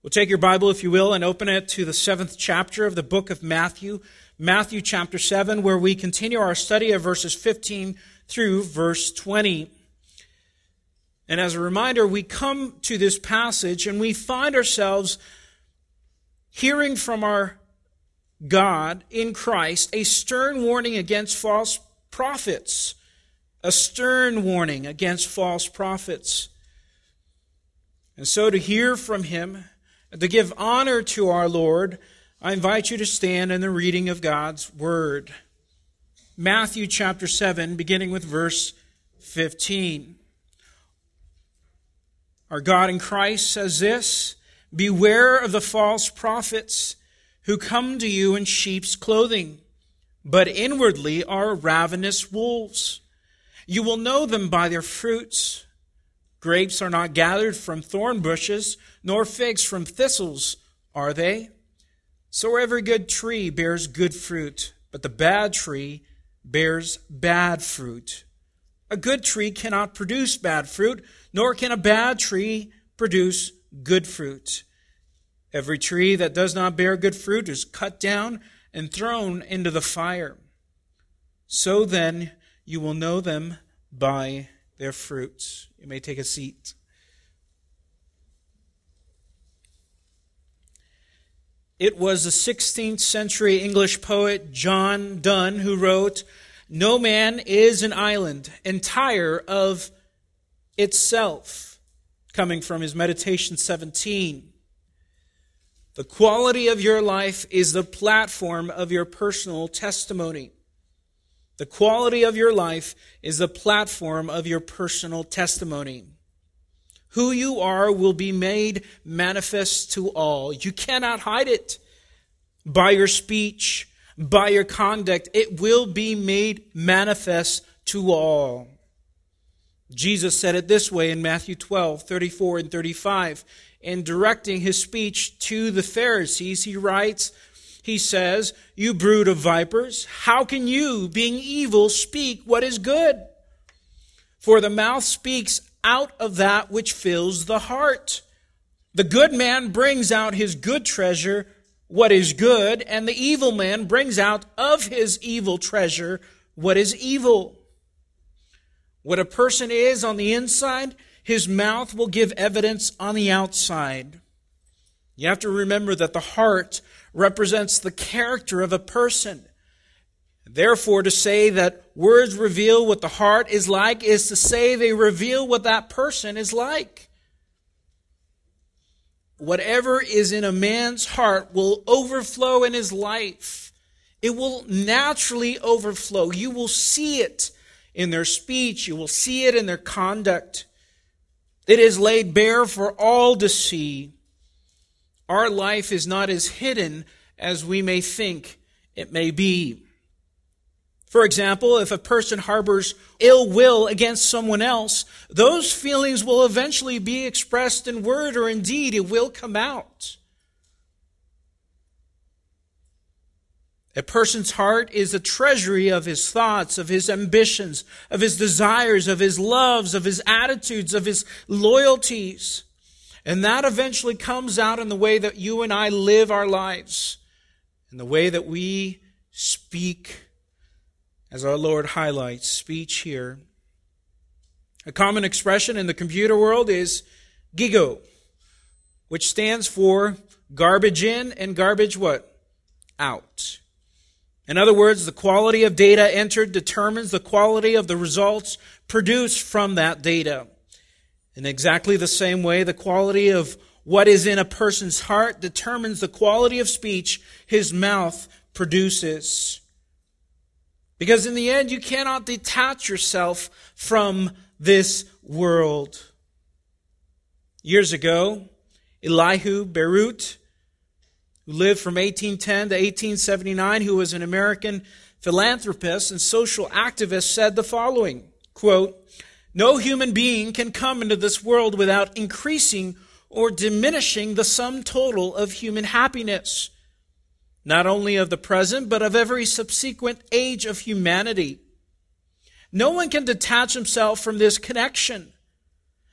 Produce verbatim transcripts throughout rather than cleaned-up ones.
We'll take your Bible, if you will, and open it to the seventh chapter of the book of Matthew, Matthew chapter seven, where we continue our study of verses fifteen through verse twenty. And as a reminder, we come to this passage and we find ourselves hearing from our God in Christ a stern warning against false prophets. A stern warning against false prophets. And so to hear from Him, to give honor to our Lord, I invite you to stand in the reading of God's Word. Matthew chapter seven, beginning with verse fifteen. Our God in Christ says this, "Beware of the false prophets who come to you in sheep's clothing, but inwardly are ravenous wolves. You will know them by their fruits. Grapes are not gathered from thorn bushes, nor figs from thistles, are they? So every good tree bears good fruit, but the bad tree bears bad fruit. A good tree cannot produce bad fruit, nor can a bad tree produce good fruit. Every tree that does not bear good fruit is cut down and thrown into the fire. So then you will know them by their fruits." You may take a seat. It was the sixteenth century English poet John Donne who wrote, "No man is an island entire of itself," coming from his Meditation seventeen. The quality of your life is the platform of your personal testimony. The quality of your life is the platform of your personal testimony. Who you are will be made manifest to all. You cannot hide it. By your speech, by your conduct, it will be made manifest to all. Jesus said it this way in Matthew twelve, thirty-four and thirty-five. In directing His speech to the Pharisees, He writes, He says, "You brood of vipers, how can you, being evil, speak what is good? For the mouth speaks out of that which fills the heart. The good man brings out his good treasure, what is good, and the evil man brings out of his evil treasure what is evil." What a person is on the inside, his mouth will give evidence on the outside. You have to remember that the heart represents the character of a person. Therefore, to say that words reveal what the heart is like is to say they reveal what that person is like. Whatever is in a man's heart will overflow in his life. It will naturally overflow. You will see it in their speech. You will see it in their conduct. It is laid bare for all to see. Our life is not as hidden as we may think it may be. For example, if a person harbors ill will against someone else, those feelings will eventually be expressed in word or in deed. It will come out. A person's heart is a treasury of his thoughts, of his ambitions, of his desires, of his loves, of his attitudes, of his loyalties. And that eventually comes out in the way that you and I live our lives, in the way that we speak, as our Lord highlights, speech here. A common expression in the computer world is GIGO, which stands for garbage in and garbage what? Out. In other words, the quality of data entered determines the quality of the results produced from that data. In exactly the same way, the quality of what is in a person's heart determines the quality of speech his mouth produces. Because in the end, you cannot detach yourself from this world. Years ago, Elihu Beirut, who lived from eighteen ten to eighteen seventy-nine, who was an American philanthropist and social activist, said the following, quote, "No human being can come into this world without increasing or diminishing the sum total of human happiness, not only of the present, but of every subsequent age of humanity. No one can detach himself from this connection.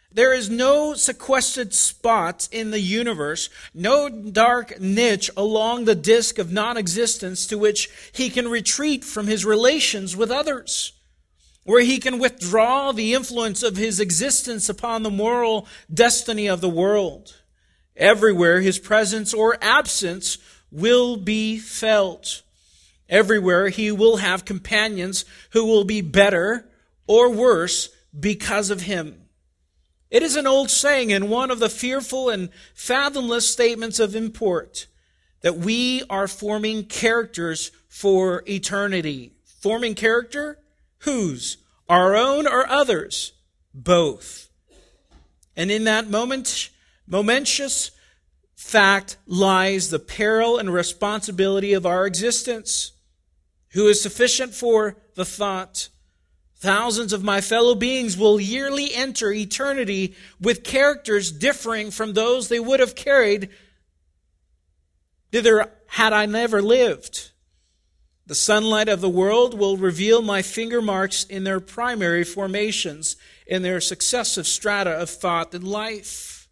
There is no sequestered spot in the universe, no dark niche along the disk of non-existence to which he can retreat from his relations with others, where he can withdraw the influence of his existence upon the moral destiny of the world. Everywhere his presence or absence will be felt. Everywhere he will have companions who will be better or worse because of him. It is an old saying and one of the fearful and fathomless statements of import that we are forming characters for eternity. Forming character? Whose? Our own or others? Both. And in that moment, momentous fact lies the peril and responsibility of our existence. Who is sufficient for the thought? Thousands of my fellow beings will yearly enter eternity with characters differing from those they would have carried thither had I never lived. The sunlight of the world will reveal my finger marks in their primary formations, in their successive strata of thought and life.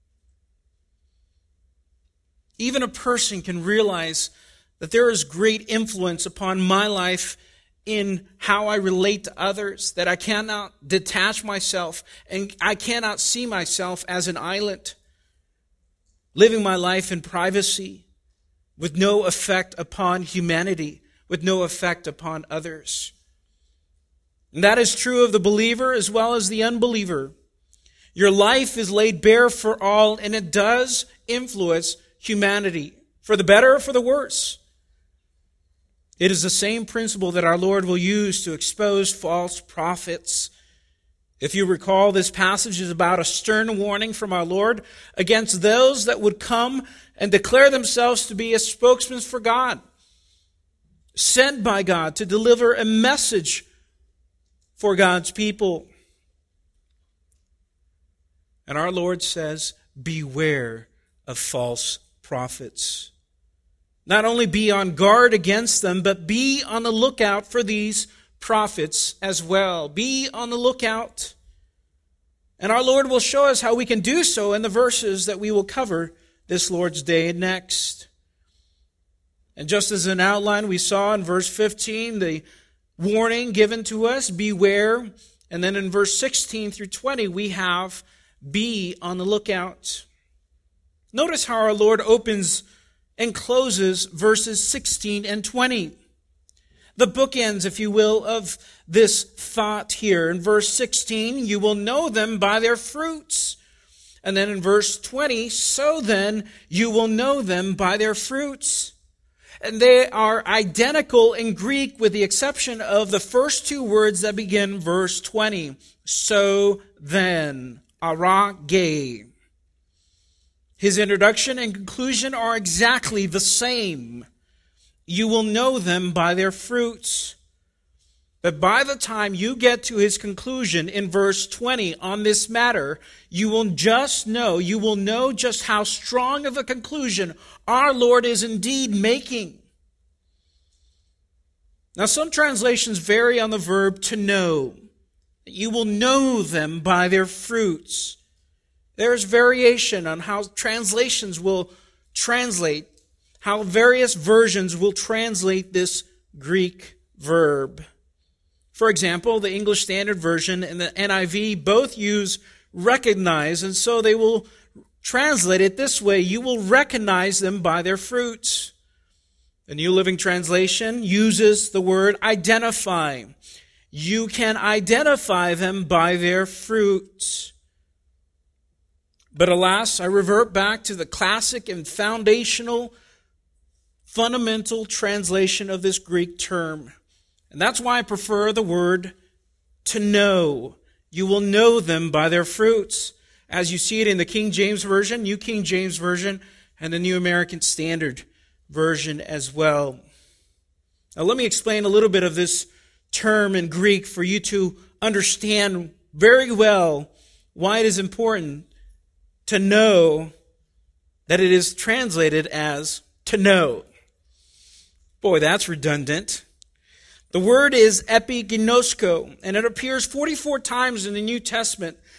Even a person can realize that there is great influence upon my life in how I relate to others, that I cannot detach myself and I cannot see myself as an island, living my life in privacy with no effect upon humanity, with no effect upon others. And that is true of the believer as well as the unbeliever. Your life is laid bare for all, and it does influence humanity, for the better or for the worse. It is the same principle that our Lord will use to expose false prophets. If you recall, this passage is about a stern warning from our Lord against those that would come and declare themselves to be a spokesman for God, sent by God to deliver a message for God's people. And our Lord says, beware of false prophets. Not only be on guard against them, but be on the lookout for these prophets as well. Be on the lookout. And our Lord will show us how we can do so in the verses that we will cover this Lord's Day next. And just as an outline, we saw in verse fifteen the warning given to us, beware. And then in verse sixteen through twenty, we have be on the lookout. Notice how our Lord opens and closes verses sixteen and twenty. The bookends, if you will, of this thought here. In verse sixteen, you will know them by their fruits. And then in verse twenty, so then you will know them by their fruits. And they are identical in Greek with the exception of the first two words that begin verse twenty. So then, arage. His introduction and conclusion are exactly the same. You will know them by their fruits. But by the time you get to his conclusion in verse twenty on this matter, you will just know, you will know just how strong of a conclusion our Lord is indeed making. Now, some translations vary on the verb to know. You will know them by their fruits. There's variation on how translations will translate, how various versions will translate this Greek verb. For example, the English Standard Version and the N I V both use recognize, and so they will translate it this way: you will recognize them by their fruits. The New Living Translation uses the word identify. You can identify them by their fruits. But alas, I revert back to the classic and foundational, fundamental translation of this Greek term. And that's why I prefer the word to know. You will know them by their fruits. As you see it in the King James Version, New King James Version, and the New American Standard Version as well. Now let me explain a little bit of this term in Greek for you to understand very well why it is important to know that it is translated as to know. Boy, that's redundant. The word is epiginosko, and it appears forty-four times in the New Testament,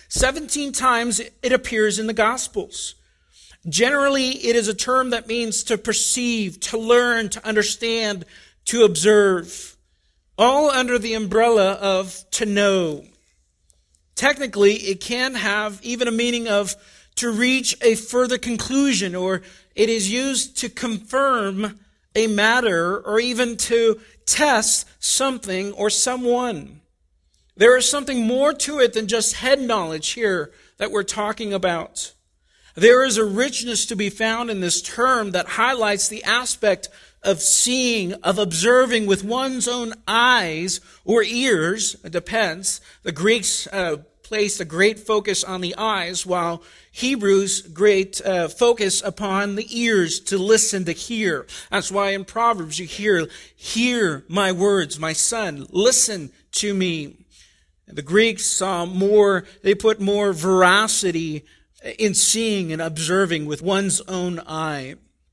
seventeen times it appears in the Gospels. Generally, it is a term that means to perceive, to learn, to understand, to observe, all under the umbrella of to know. Technically, it can have even a meaning of to reach a further conclusion, or it is used to confirm a matter, or even to test something or someone. There is something more to it than just head knowledge here that we're talking about. There is a richness to be found in this term that highlights the aspect of seeing, of observing with one's own eyes or ears. It depends. The Greeks uh, placed a great focus on the eyes, while Hebrews great uh, focus upon the ears, to listen, to hear. That's why in Proverbs you hear, "Hear my words, my son, listen to me." The Greeks saw more, they put more veracity in seeing and observing with one's own eye.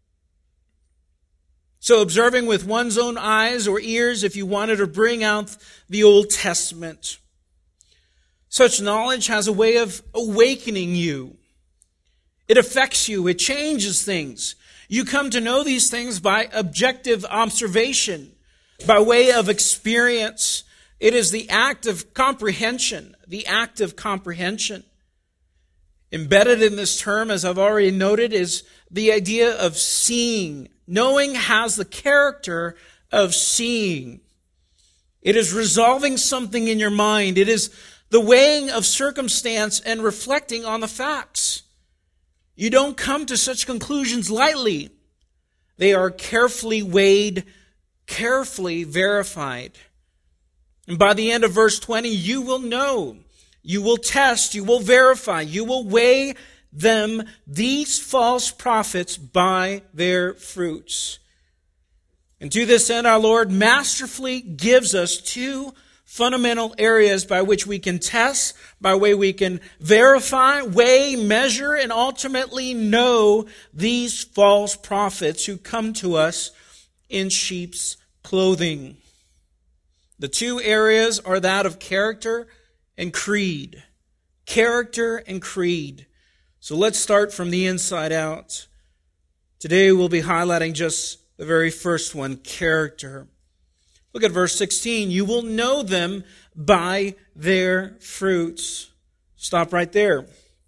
So observing with one's own eyes or ears, if you wanted to bring out the Old Testament. Such knowledge has a way of awakening you. It affects you. It changes things. You come to know these things by objective observation, by way of experience. It is the act of comprehension, the act of comprehension. Embedded in this term, as I've already noted, is the idea of seeing. Knowing has the character of seeing. It is resolving something in your mind. It is the weighing of circumstance and reflecting on the facts. You don't come to such conclusions lightly. They are carefully weighed, carefully verified. And by the end of verse twenty, you will know. You will test, you will verify, you will weigh them, these false prophets, by their fruits. And to this end, our Lord masterfully gives us two fundamental areas by which we can test, by way we can verify, weigh, measure, and ultimately know these false prophets who come to us in sheep's clothing. The two areas are that of character and creed. Character and creed. So let's start from the inside out. Today we'll be highlighting just the very first one, character. Look at verse sixteen. You will know them by their fruits. Stop right there.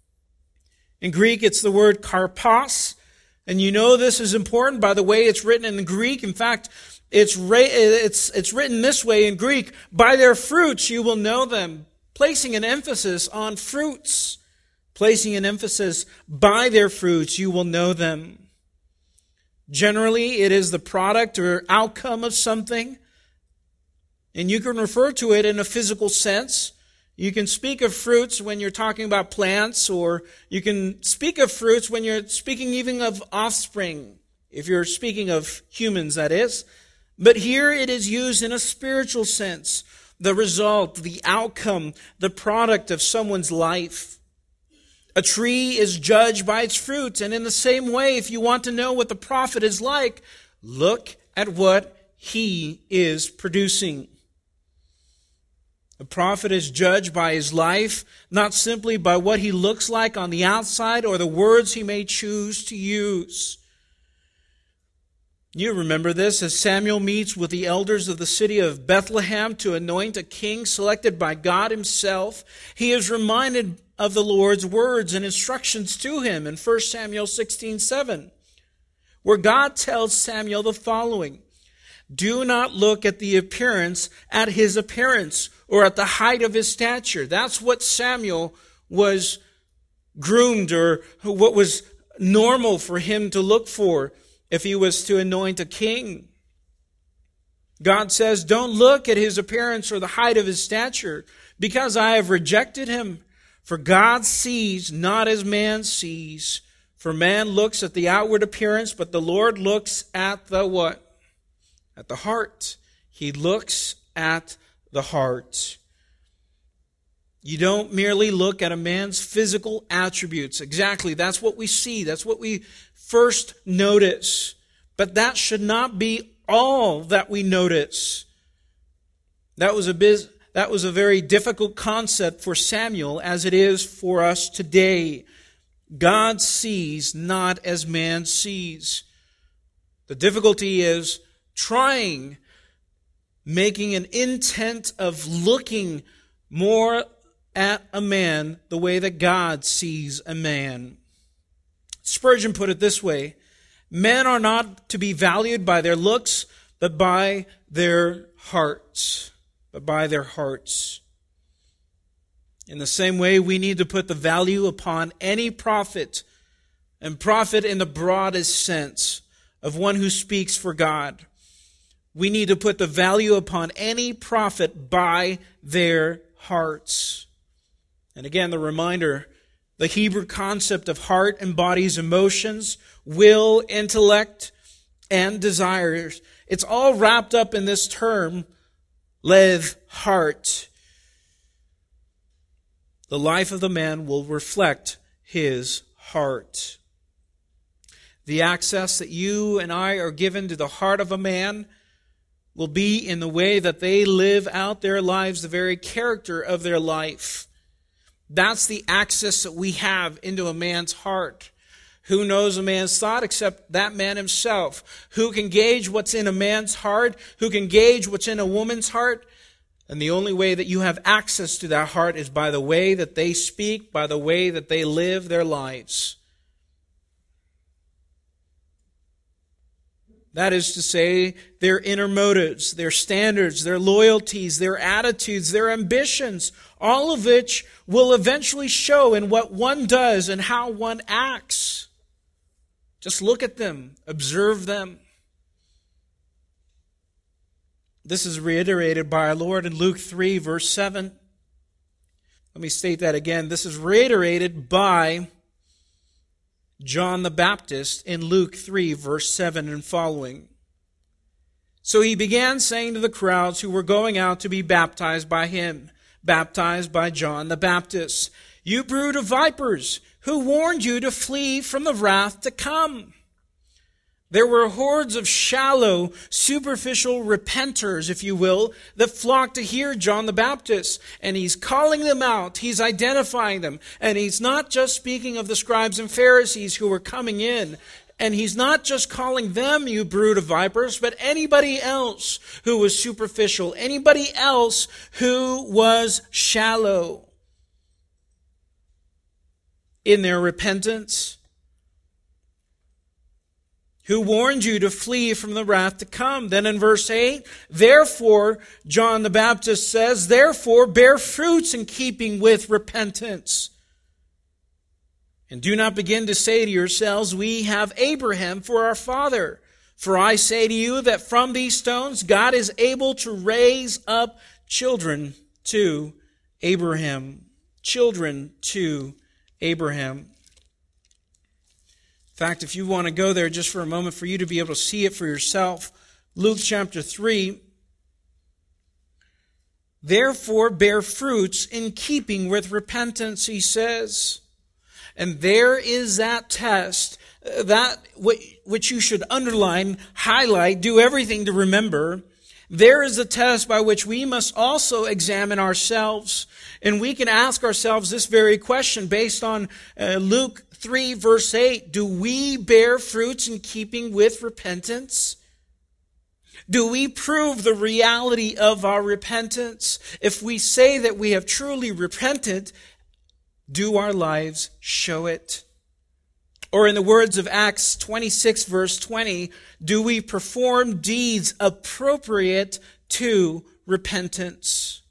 In Greek, it's the word karpos. And you know this is important by the way it's written in the Greek. In fact, it's, it's, it's written this way in Greek. By their fruits you will know them. Placing an emphasis on fruits. Placing an emphasis by their fruits, you will know them. Generally, it is the product or outcome of something. And you can refer to it in a physical sense. You can speak of fruits when you're talking about plants, or you can speak of fruits when you're speaking even of offspring, if you're speaking of humans, that is. But here it is used in a spiritual sense. The result, the outcome, the product of someone's life. A tree is judged by its fruit, and in the same way, if you want to know what the prophet is like, look at what he is producing. The prophet is judged by his life, not simply by what he looks like on the outside or the words he may choose to use. You remember this as Samuel meets with the elders of the city of Bethlehem to anoint a king selected by God himself. He is reminded of the Lord's words and instructions to him in First Samuel sixteen seven, where God tells Samuel the following: do not look at the appearance, at his appearance, or at the height of his stature. That's what Samuel was groomed, or what was normal for him to look for if he was to anoint a king. God says, don't look at his appearance or the height of his stature, because I have rejected him. For God sees not as man sees. For man looks at the outward appearance, but the Lord looks at the what? At the heart. He looks at the heart. You don't merely look at a man's physical attributes. Exactly, that's what we see. That's what we first notice. But that should not be all that we notice. That was a biz- That was a very difficult concept for Samuel, as it is for us today. God sees not as man sees. The difficulty is trying, making an intent of looking more at a man the way that God sees a man. Spurgeon put it this way: men are not to be valued by their looks, but by their hearts. But by their hearts. In the same way, we need to put the value upon any prophet, and prophet in the broadest sense of one who speaks for God. We need to put the value upon any prophet by their hearts. And again, the reminder, the Hebrew concept of heart embodies emotions, will, intellect, and desires. It's all wrapped up in this term, lev, heart. The life of the man will reflect his heart. The access that you and I are given to the heart of a man will be in the way that they live out their lives, the very character of their life. That's the access that we have into a man's heart. Who knows a man's thought except that man himself? Who can gauge what's in a man's heart? Who can gauge what's in a woman's heart? And the only way that you have access to that heart is by the way that they speak, by the way that they live their lives. That is to say, their inner motives, their standards, their loyalties, their attitudes, their ambitions, all of which will eventually show in what one does and how one acts. Just look at them, observe them. This is reiterated by our Lord in Luke three, verse seven. Let me state that again. This is reiterated by John the Baptist in Luke three, verse seven and following. So he began saying to the crowds who were going out to be baptized by him, baptized by John the Baptist, "You brood of vipers, who warned you to flee from the wrath to come?" There were hordes of shallow, superficial repenters, if you will, that flocked to hear John the Baptist. And he's calling them out. He's identifying them. And he's not just speaking of the scribes and Pharisees who were coming in. And he's not just calling them, "You brood of vipers," but anybody else who was superficial, anybody else who was shallow in their repentance. Who warned you to flee from the wrath to come. Then in verse eight, therefore, John the Baptist says, therefore bear fruits in keeping with repentance. And do not begin to say to yourselves, we have Abraham for our father. For I say to you that from these stones God is able to raise up children to Abraham. Children to Abraham. In fact, if you want to go there just for a moment for you to be able to see it for yourself, Luke chapter three, therefore bear fruits in keeping with repentance, he says. And there is that test, that which you should underline, highlight, do everything to remember. There is a test by which we must also examine ourselves. And we can ask ourselves this very question based on uh, Luke three, verse eight. Do we bear fruits in keeping with repentance? Do we prove the reality of our repentance? If we say that we have truly repented, do our lives show it? Or in the words of Acts twenty-six, verse twenty, do we perform deeds appropriate to repentance?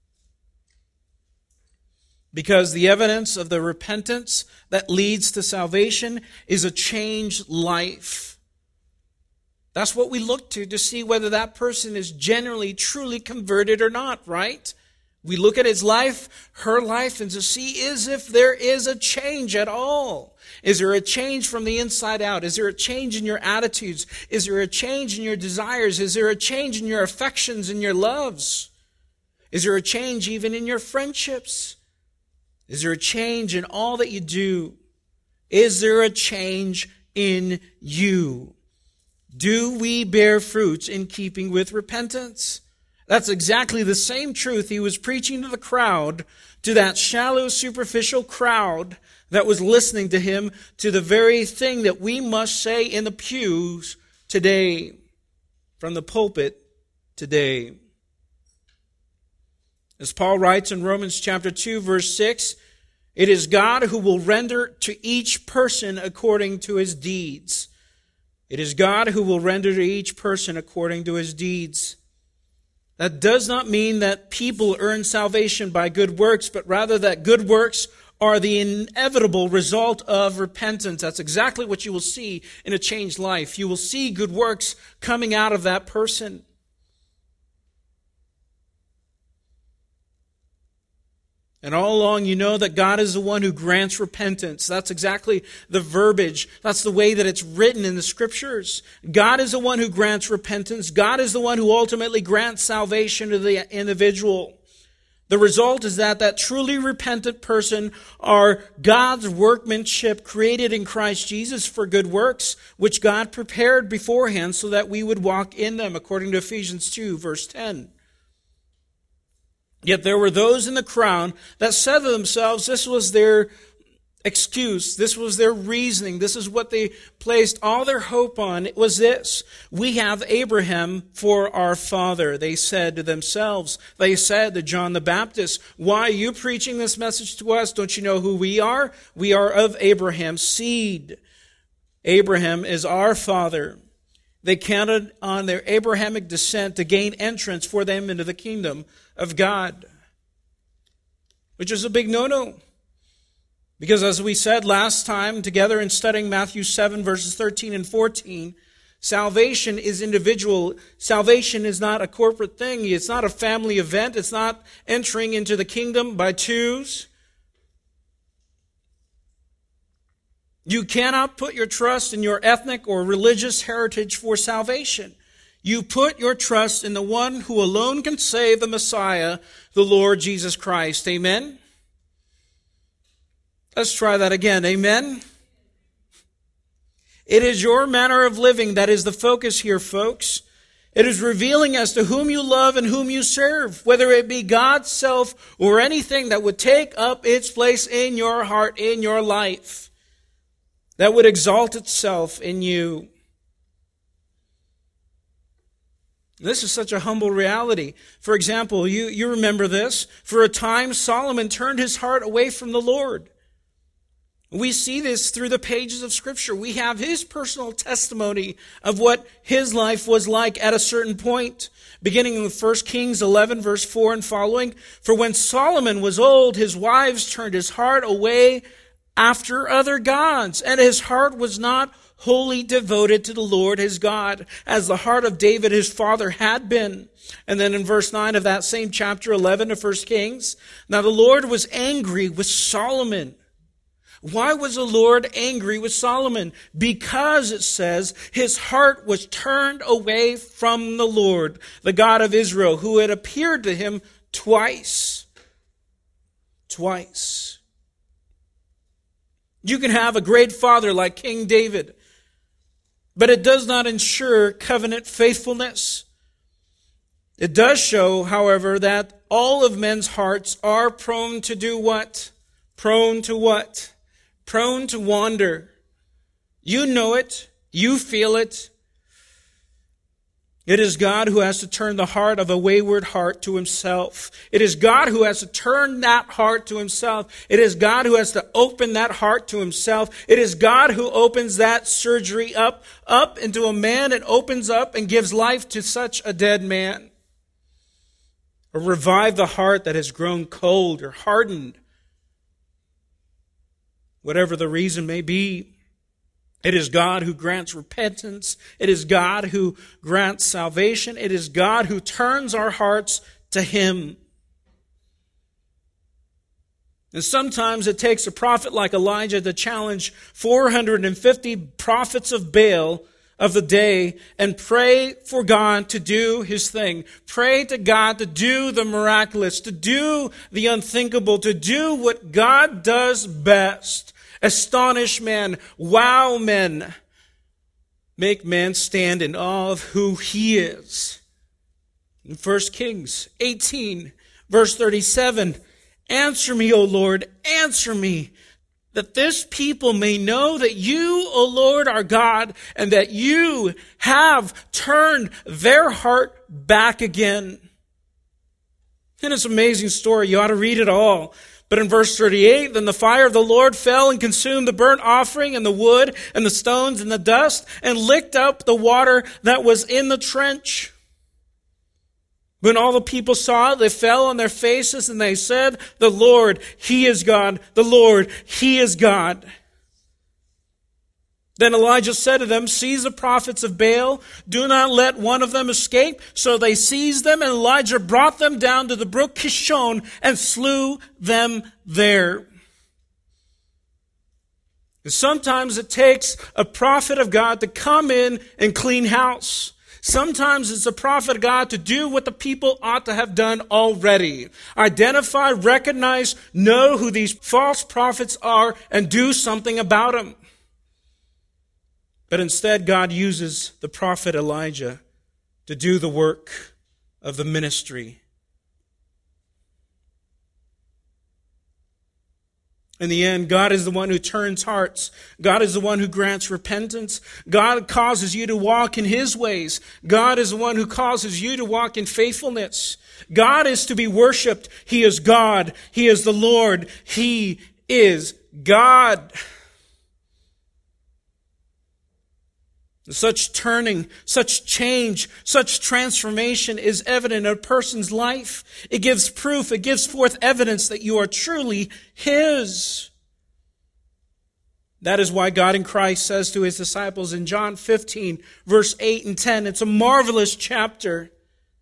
Because the evidence of the repentance that leads to salvation is a changed life. That's what we look to to see whether that person is genuinely, truly converted or not, right? We look at his life, her life, and to see is if there is a change at all. Is there a change from the inside out? Is there a change in your attitudes? Is there a change in your desires? Is there a change in your affections and your loves? Is there a change even in your friendships? Is there a change in all that you do? Is there a change in you? Do we bear fruits in keeping with repentance? That's exactly the same truth he was preaching to the crowd, to that shallow, superficial crowd that was listening to him, to the very thing that we must say in the pews today, from the pulpit today. As Paul writes in Romans chapter two, verse six, it is God who will render to each person according to his deeds. It is God who will render to each person according to his deeds. That does not mean that people earn salvation by good works, but rather that good works are the inevitable result of repentance. That's exactly what you will see in a changed life. You will see good works coming out of that person. And all along you know that God is the one who grants repentance. That's exactly the verbiage. That's the way that it's written in the Scriptures. God is the one who grants repentance. God is the one who ultimately grants salvation to the individual. The result is that that truly repentant person are God's workmanship created in Christ Jesus for good works, which God prepared beforehand so that we would walk in them, according to Ephesians two, verse ten. Yet there were those in the crowd that said to themselves, this was their excuse, this was their reasoning, this is what they placed all their hope on. It was this: we have Abraham for our father. They said to themselves, they said to John the Baptist, why are you preaching this message to us? Don't you know who we are? We are of Abraham's seed. Abraham is our father. They counted on their Abrahamic descent to gain entrance for them into the kingdom of God, which is a big no-no. Because as we said last time together in studying Matthew seven, verses thirteen and fourteen, salvation is individual. Salvation is not a corporate thing. It's not a family event. It's not entering into the kingdom by twos. You cannot put your trust in your ethnic or religious heritage for salvation. You put your trust in the one who alone can save, the Messiah, the Lord Jesus Christ. Amen? Let's try that again. Amen? It is your manner of living that is the focus here, folks. It is revealing as to whom you love and whom you serve, whether it be God's self or anything that would take up its place in your heart, in your life, that would exalt itself in you. This is such a humble reality. For example, you, you remember this. For a time, Solomon turned his heart away from the Lord. We see this through the pages of Scripture. We have his personal testimony of what his life was like at a certain point. Beginning with First Kings eleven, verse four and following. For when Solomon was old, his wives turned his heart away after other gods, and his heart was not wholly devoted to the Lord his God, as the heart of David his father had been. And then in verse nine of that same chapter eleven of First Kings, now the Lord was angry with Solomon. Why was the Lord angry with Solomon? Because, it says, his heart was turned away from the Lord, the God of Israel, who had appeared to him twice. Twice. You can have a great father like King David, but it does not ensure covenant faithfulness. It does show, however, that all of men's hearts are prone to do what? Prone to what? Prone to wander. You know it. You feel it. It is God who has to turn the heart of a wayward heart to himself. It is God who has to turn that heart to himself. It is God who has to open that heart to himself. It is God who opens that surgery up, up into a man and opens up and gives life to such a dead man. Or revive the heart that has grown cold or hardened. Whatever the reason may be. It is God who grants repentance. It is God who grants salvation. It is God who turns our hearts to Him. And sometimes it takes a prophet like Elijah to challenge four hundred fifty prophets of Baal of the day and pray for God to do His thing. Pray to God to do the miraculous, to do the unthinkable, to do what God does best. Astonish men, wow men, make man stand in awe of who He is. In First Kings eighteen, verse thirty-seven, answer me, O Lord, answer me, that this people may know that you, O Lord, are God, and that you have turned their heart back again. And it's an amazing story. You ought to read it all. But in verse thirty-eight, then the fire of the Lord fell and consumed the burnt offering and the wood and the stones and the dust and licked up the water that was in the trench. When all the people saw it, they fell on their faces and they said, the Lord, He is God. The Lord, He is God. Then Elijah said to them, seize the prophets of Baal. Do not let one of them escape. So they seized them, and Elijah brought them down to the brook Kishon and slew them there. And sometimes it takes a prophet of God to come in and clean house. Sometimes it's a prophet of God to do what the people ought to have done already. Identify, recognize, know who these false prophets are, and do something about them. But instead, God uses the prophet Elijah to do the work of the ministry. In the end, God is the one who turns hearts. God is the one who grants repentance. God causes you to walk in His ways. God is the one who causes you to walk in faithfulness. God is to be worshipped. He is God. He is the Lord. He is God. Such turning, such change, such transformation is evident in a person's life. It gives proof, it gives forth evidence that you are truly His. That is why God in Christ says to His disciples in John fifteen, verse eight and ten, it's a marvelous chapter.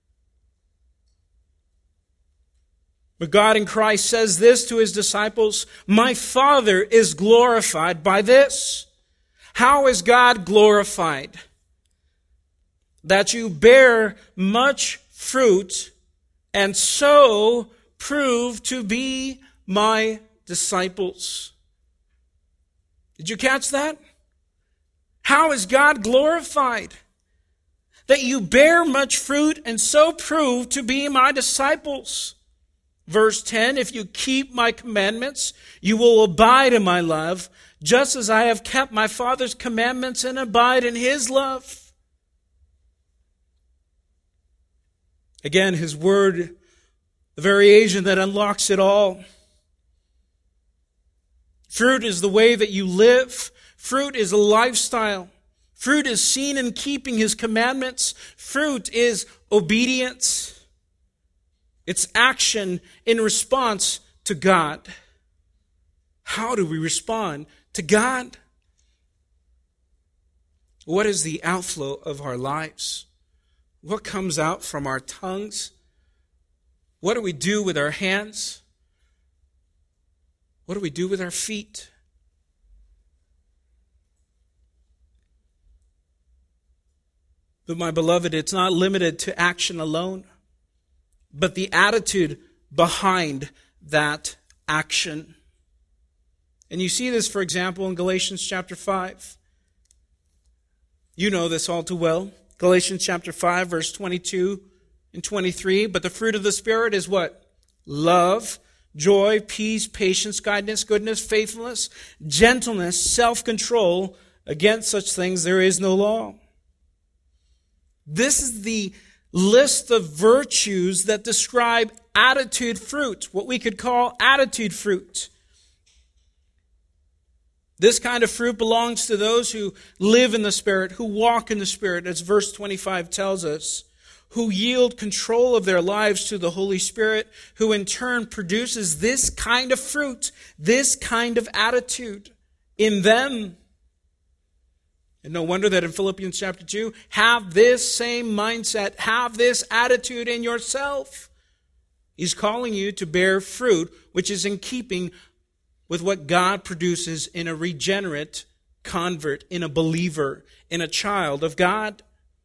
But God in Christ says this to His disciples, my Father is glorified by this. How is God glorified? That you bear much fruit and so prove to be my disciples. Did you catch that? How is God glorified? That you bear much fruit and so prove to be my disciples. Verse ten, if you keep my commandments, you will abide in my love, just as I have kept my Father's commandments and abide in His love. Again, His word, the very agent that unlocks it all. Fruit is the way that you live. Fruit is a lifestyle. Fruit is seen in keeping His commandments. Fruit is obedience. It's action in response to God. How do we respond to God? What is the outflow of our lives? What comes out from our tongues? What do we do with our hands? What do we do with our feet? But my beloved, it's not limited to action alone, but the attitude behind that action. And you see this, for example, in Galatians chapter five. You know this all too well. Galatians chapter five, verse twenty-two and twenty-three. But the fruit of the Spirit is what? Love, joy, peace, patience, kindness, goodness, faithfulness, gentleness, self-control. Against such things there is no law. This is the list of virtues that describe attitude fruit, what we could call attitude fruit. This kind of fruit belongs to those who live in the Spirit, who walk in the Spirit, as verse twenty-five tells us, who yield control of their lives to the Holy Spirit, who in turn produces this kind of fruit, this kind of attitude in them. And no wonder that in Philippians chapter two, have this same mindset, have this attitude in yourself. He's calling you to bear fruit, which is in keeping with what God produces in a regenerate convert, in a believer, in a child of God.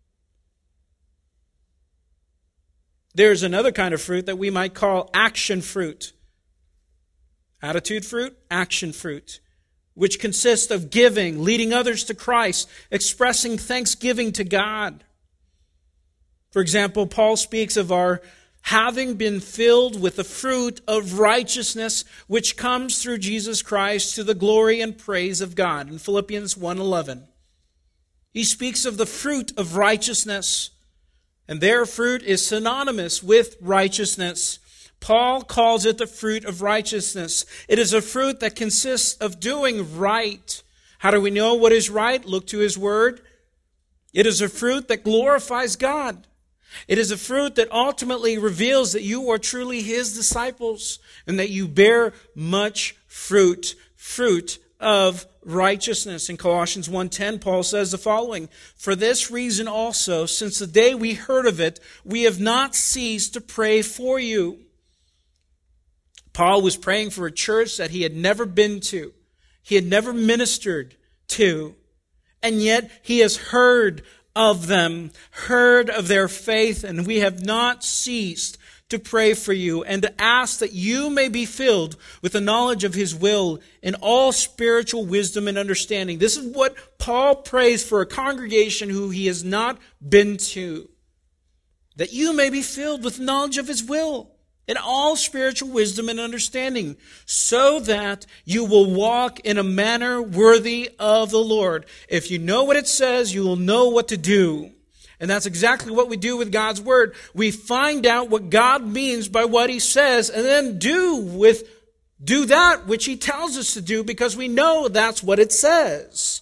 There's another kind of fruit that we might call action fruit. Attitude fruit, action fruit, which consists of giving, leading others to Christ, expressing thanksgiving to God. For example, Paul speaks of our having been filled with the fruit of righteousness which comes through Jesus Christ to the glory and praise of God in Philippians one eleven. He speaks of the fruit of righteousness, and their fruit is synonymous with righteousness. Paul calls it the fruit of righteousness. It is a fruit that consists of doing right. How do we know what is right? Look to His Word. It is a fruit that glorifies God. It is a fruit that ultimately reveals that you are truly His disciples and that you bear much fruit, fruit of righteousness. In Colossians one ten, Paul says the following, "For this reason also, since the day we heard of it, we have not ceased to pray for you." Paul was praying for a church that he had never been to. He had never ministered to. And yet he has heard of them, heard of their faith, and we have not ceased to pray for you and to ask that you may be filled with the knowledge of His will in all spiritual wisdom and understanding. This is what Paul prays for a congregation who he has not been to. That you may be filled with knowledge of His will in all spiritual wisdom and understanding, so that you will walk in a manner worthy of the Lord. If you know what it says, you will know what to do. And that's exactly what we do with God's Word. We find out what God means by what He says, and then do with do that which He tells us to do, because we know that's what it says.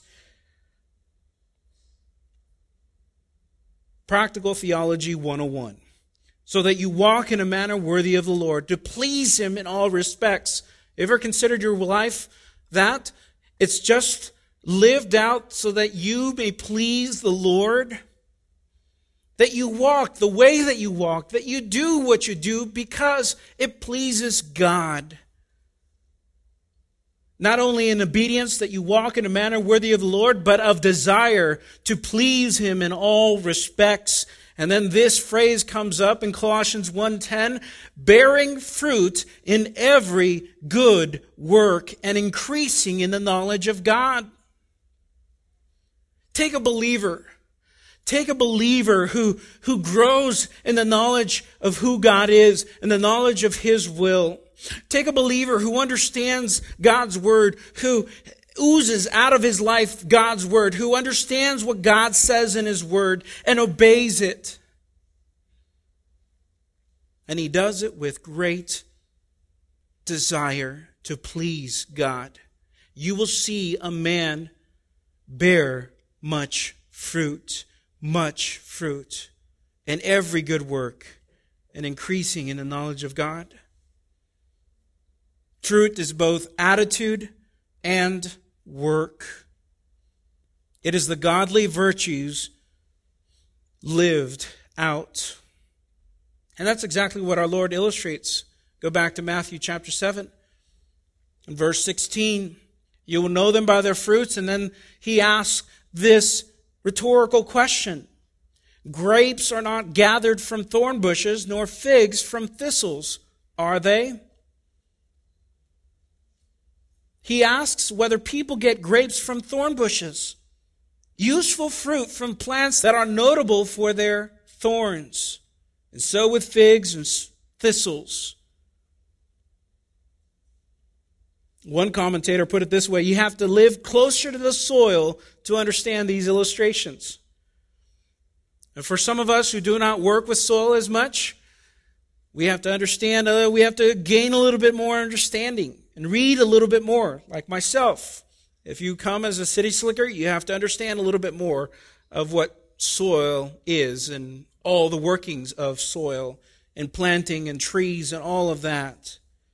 Practical Theology one oh one. So that you walk in a manner worthy of the Lord, to please Him in all respects. Ever considered your life that? It's just lived out so that you may please the Lord? That you walk the way that you walk, that you do what you do because it pleases God. Not only in obedience that you walk in a manner worthy of the Lord, but of desire to please Him in all respects. And then this phrase comes up in Colossians one ten, bearing fruit in every good work and increasing in the knowledge of God. Take a believer. Take a believer who, who grows in the knowledge of who God is and the knowledge of His will. Take a believer who understands God's Word, who oozes out of his life God's Word, who understands what God says in His Word and obeys it. And he does it with great desire to please God. You will see a man bear much fruit, much fruit in every good work and increasing in the knowledge of God. Fruit is both attitude and work. It is the godly virtues lived out. And that's exactly what our Lord illustrates. Go back to Matthew chapter seven. In verse sixteen, you will know them by their fruits. And then He asks this rhetorical question. Grapes are not gathered from thorn bushes, nor figs from thistles, are they? He asks whether people get grapes from thorn bushes, useful fruit from plants that are notable for their thorns. And so with figs and thistles. One commentator put it this way: you have to live closer to the soil to understand these illustrations. And for some of us who do not work with soil as much, we have to understand, uh, we have to gain a little bit more understanding and read a little bit more, like myself. If you come as a city slicker, you have to understand a little bit more of what soil is and all the workings of soil and planting and trees and all of that.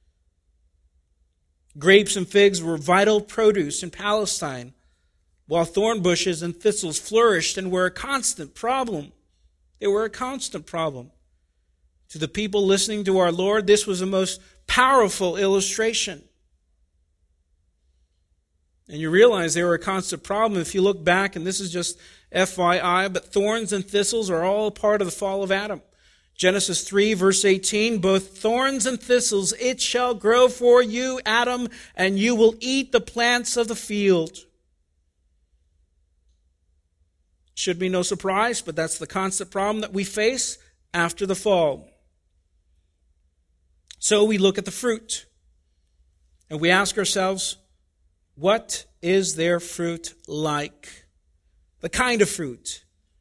Grapes and figs were vital produce in Palestine, while thorn bushes and thistles flourished and were a constant problem. They were a constant problem. To the people listening to our Lord, this was a most powerful illustration. And you realize they were a constant problem if you look back, and this is just F Y I, but thorns and thistles are all a part of the fall of Adam. Genesis three, verse eighteen, both thorns and thistles it shall grow for you, Adam, and you will eat the plants of the field. Should be no surprise, but that's the constant problem that we face after the fall. So we look at the fruit, and we ask ourselves, what is their fruit like? The kind of fruit.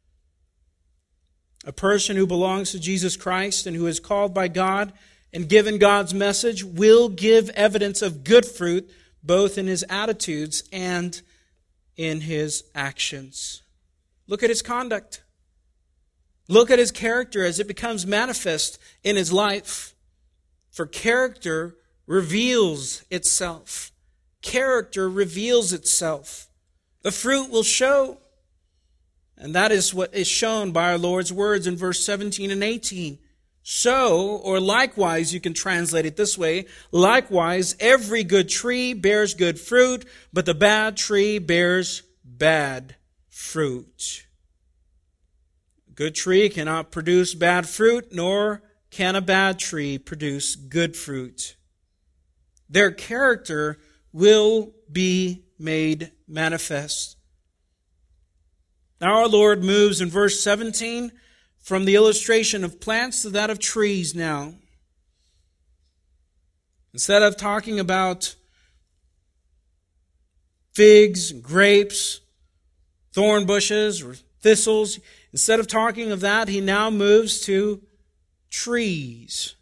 A person who belongs to Jesus Christ and who is called by God and given God's message will give evidence of good fruit, both in his attitudes and in his actions. Look at his conduct. Look at his character as it becomes manifest in his life. For character reveals itself. Character reveals itself. The fruit will show. And that is what is shown by our Lord's words in verse seventeen and eighteen. So, or likewise, you can translate it this way, likewise, every good tree bears good fruit, but the bad tree bears bad fruit. A good tree cannot produce bad fruit, nor can a bad tree produce good fruit. Their character will be made manifest. Now our Lord moves in verse seventeen from the illustration of plants to that of trees now. Instead of talking about figs, grapes, thorn bushes, or thistles, instead of talking of that, he now moves to trees.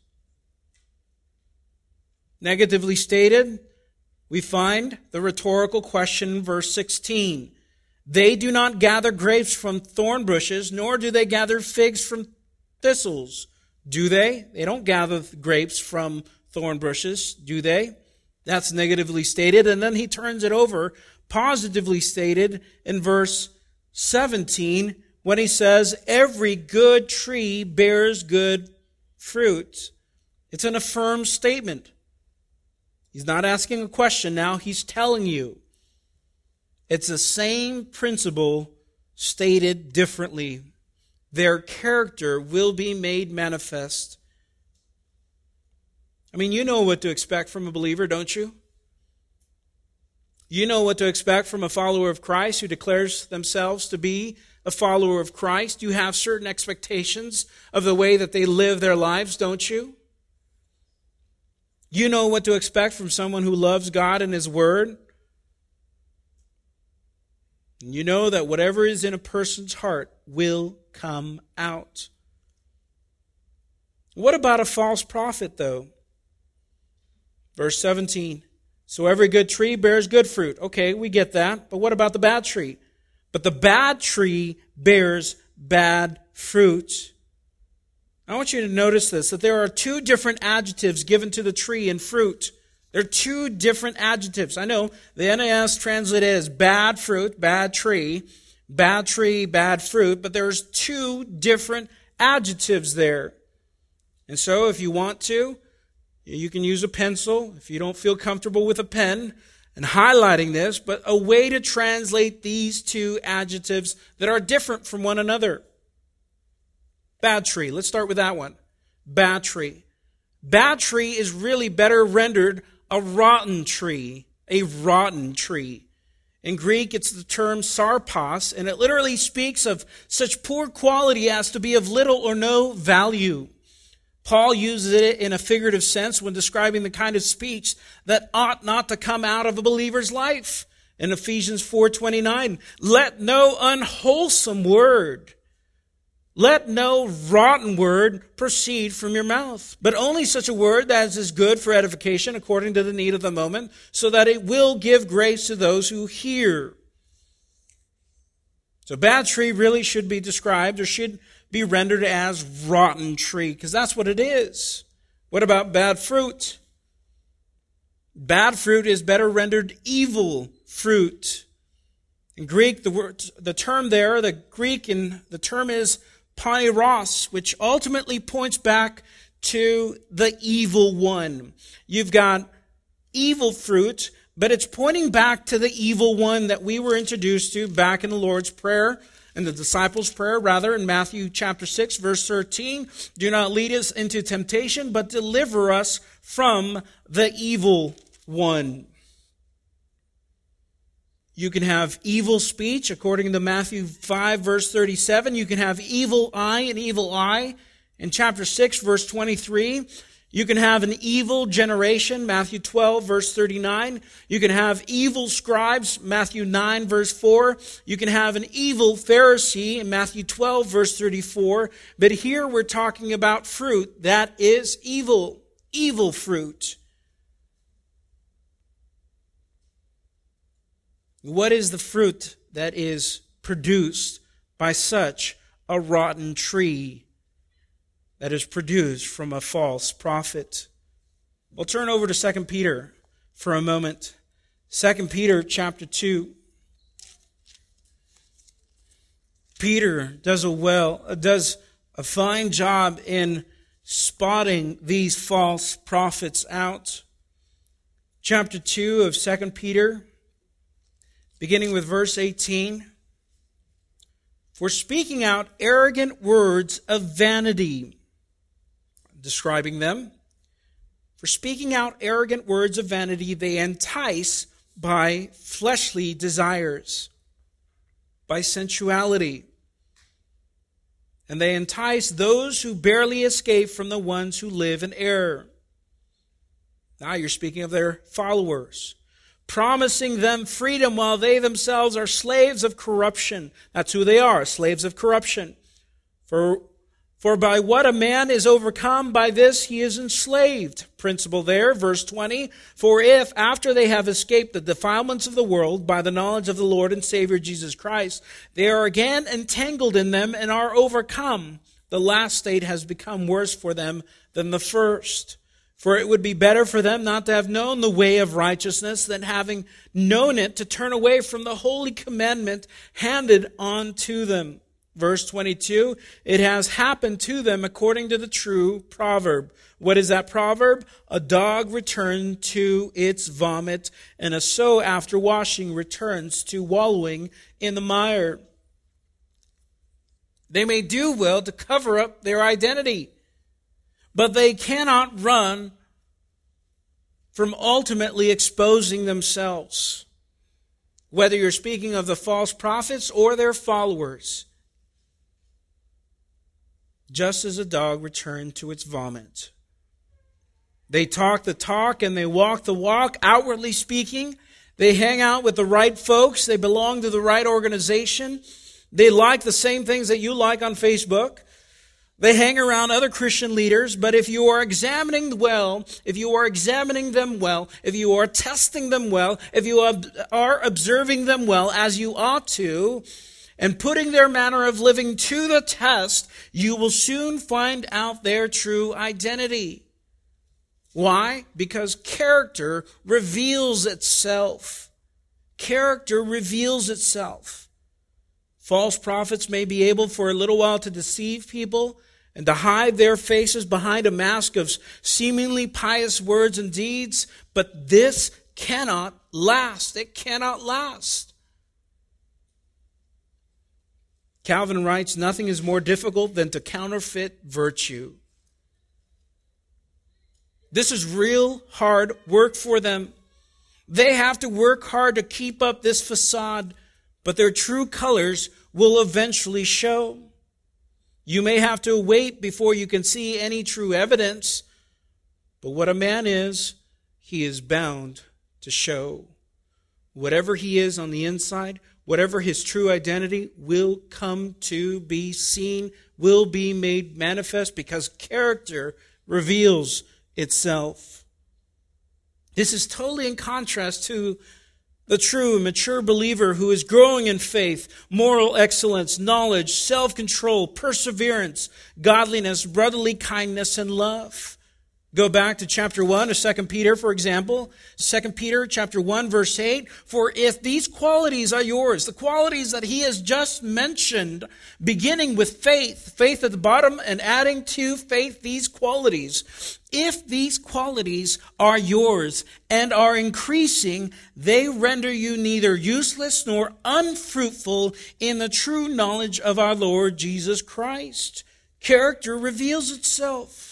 Negatively stated, we find the rhetorical question in verse sixteen. They do not gather grapes from thorn bushes, nor do they gather figs from thistles. Do they? They don't gather grapes from thorn bushes, do they? That's negatively stated. And then he turns it over, positively stated in verse seventeen, when he says, every good tree bears good fruit. It's an affirmed statement. He's not asking a question now, he's telling you. It's the same principle stated differently. Their character will be made manifest. I mean, you know what to expect from a believer, don't you? You know what to expect from a follower of Christ who declares themselves to be a follower of Christ. You have certain expectations of the way that they live their lives, don't you? You know what to expect from someone who loves God and His Word. And you know that whatever is in a person's heart will come out. What about a false prophet, though? Verse seventeen. So every good tree bears good fruit. Okay, we get that. But what about the bad tree? But the bad tree bears bad fruit. I want you to notice this, that there are two different adjectives given to the tree in fruit. There are two different adjectives. I know the N A S translated as bad fruit, bad tree, bad tree, bad fruit, but there's two different adjectives there. And so if you want to, you can use a pencil if you don't feel comfortable with a pen and highlighting this, but a way to translate these two adjectives that are different from one another. Bad tree. Let's start with that one. Bad tree. Bad tree is really better rendered a rotten tree. A rotten tree. In Greek, it's the term sarpos, and it literally speaks of such poor quality as to be of little or no value. Paul uses it in a figurative sense when describing the kind of speech that ought not to come out of a believer's life. In Ephesians four twenty-nine, let no unwholesome word, let no rotten word proceed from your mouth, but only such a word as is good for edification according to the need of the moment, so that it will give grace to those who hear. So bad tree really should be described or should be rendered as rotten tree, because that's what it is. What about bad fruit? Bad fruit is better rendered evil fruit. In Greek, the word, the term there, the Greek in the term is pairos, which ultimately points back to the evil one. You've got evil fruit, but it's pointing back to the evil one that we were introduced to back in the Lord's Prayer, in the disciples' prayer, rather, in Matthew chapter six, verse thirteen. Do not lead us into temptation, but deliver us from the evil one. You can have evil speech, according to Matthew five, verse thirty-seven. You can have evil eye and evil eye. In chapter six, verse twenty-three, you can have an evil generation, Matthew twelve, verse thirty-nine. You can have evil scribes, Matthew nine, verse four. You can have an evil Pharisee in Matthew twelve, verse thirty-four. But here we're talking about fruit that is evil, evil fruit. What is the fruit that is produced by such a rotten tree that is produced from a false prophet? We'll turn over to Second Peter for a moment. Second Peter chapter two. Peter does a well does a fine job in spotting these false prophets out. Chapter two of Second Peter, beginning with verse eighteen. For speaking out arrogant words of vanity, describing them. For speaking out arrogant words of vanity, they entice by fleshly desires, by sensuality. And they entice those who barely escape from the ones who live in error. Now you're speaking of their followers. Promising them freedom while they themselves are slaves of corruption. That's who they are, slaves of corruption. For, for by what a man is overcome, by this he is enslaved. Principle there, verse twenty. For if, after they have escaped the defilements of the world by the knowledge of the Lord and Savior Jesus Christ, they are again entangled in them and are overcome, the last state has become worse for them than the first. For it would be better for them not to have known the way of righteousness than having known it to turn away from the holy commandment handed on to them. Verse twenty-two, it has happened to them according to the true proverb. What is that proverb? A dog returned to its vomit, and a sow after washing returns to wallowing in the mire. They may do well to cover up their identity, but they cannot run from ultimately exposing themselves, whether you're speaking of the false prophets or their followers. Just as a dog returned to its vomit. They talk the talk and they walk the walk, outwardly speaking. They hang out with the right folks. They belong to the right organization. They like the same things that you like on Facebook. They hang around other Christian leaders, but if you are examining well, if you are examining them well, if you are testing them well, if you are observing them well as you ought to, and putting their manner of living to the test, you will soon find out their true identity. Why? Because character reveals itself. Character reveals itself. False prophets may be able for a little while to deceive people and to hide their faces behind a mask of seemingly pious words and deeds, but this cannot last. It cannot last. Calvin writes, nothing is more difficult than to counterfeit virtue. This is real hard work for them. They have to work hard to keep up this facade, but their true colors will eventually show. You may have to wait before you can see any true evidence, but what a man is, he is bound to show. Whatever he is on the inside, whatever his true identity will come to be seen, will be made manifest, because character reveals itself. This is totally in contrast to the true and mature believer who is growing in faith, moral excellence, knowledge, self-control, perseverance, godliness, brotherly kindness, and love. Go back to chapter one of Second Peter, for example. Second Peter chapter one, verse eight. For if these qualities are yours, the qualities that he has just mentioned, beginning with faith, faith at the bottom, and adding to faith these qualities. If these qualities are yours and are increasing, they render you neither useless nor unfruitful in the true knowledge of our Lord Jesus Christ. Character reveals itself.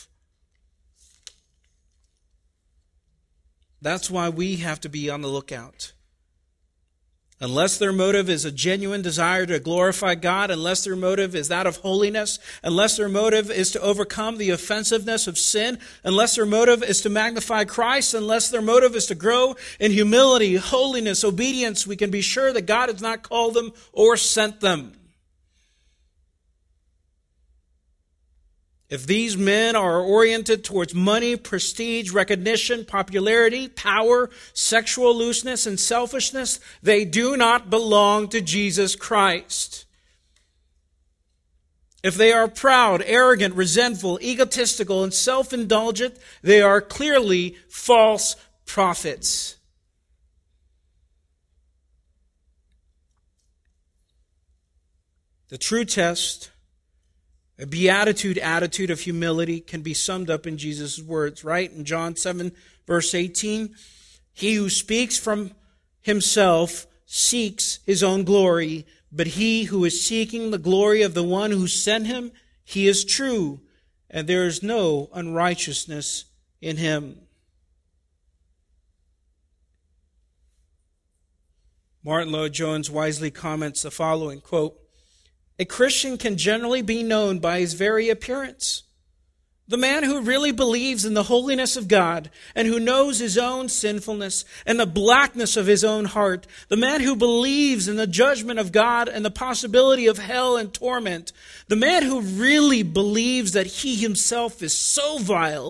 That's why we have to be on the lookout. Unless their motive is a genuine desire to glorify God, unless their motive is that of holiness, unless their motive is to overcome the offensiveness of sin, unless their motive is to magnify Christ, unless their motive is to grow in humility, holiness, obedience, we can be sure that God has not called them or sent them. If these men are oriented towards money, prestige, recognition, popularity, power, sexual looseness, and selfishness, they do not belong to Jesus Christ. If they are proud, arrogant, resentful, egotistical, and self-indulgent, they are clearly false prophets. The true test, a beatitude attitude of humility, can be summed up in Jesus' words, right? In John seven, verse eighteen, he who speaks from himself seeks his own glory, but he who is seeking the glory of the one who sent him, he is true, and there is no unrighteousness in him. Martin Lloyd-Jones wisely comments the following, quote, "A Christian can generally be known by his very appearance. The man who really believes in the holiness of God and who knows his own sinfulness and the blackness of his own heart, the man who believes in the judgment of God and the possibility of hell and torment, the man who really believes that he himself is so vile